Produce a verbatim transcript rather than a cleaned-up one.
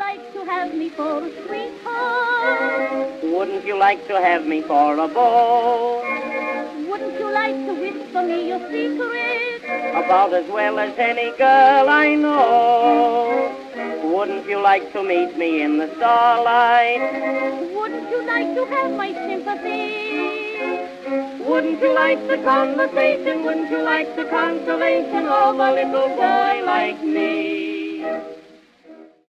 like to have me for a sweetheart? Wouldn't you like to have me for a beau? Wouldn't you like to whisper me your secret? About as well as any girl I know. Wouldn't you like to meet me in the starlight? Wouldn't you like to have my sympathy? Wouldn't you like the conversation? Wouldn't you like the consolation of a little boy like me?